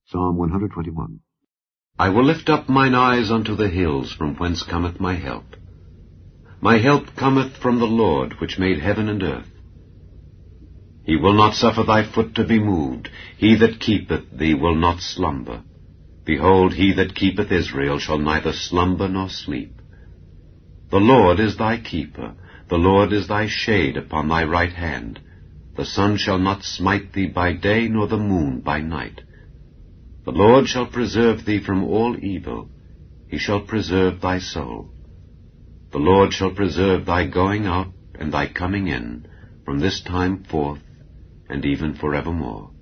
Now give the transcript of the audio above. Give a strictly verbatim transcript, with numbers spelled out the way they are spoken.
Psalm one twenty-one. I will lift up mine eyes unto the hills, from whence cometh my help. My help cometh from the Lord, which made heaven and earth. He will not suffer thy foot to be moved. He that keepeth thee will not slumber. Behold, he that keepeth Israel shall neither slumber nor sleep. The Lord is thy keeper. The Lord is thy shade upon thy right hand. The sun shall not smite thee by day, nor the moon by night. The Lord shall preserve thee from all evil. He shall preserve thy soul. The Lord shall preserve thy going out and thy coming in, from this time forth and even forevermore.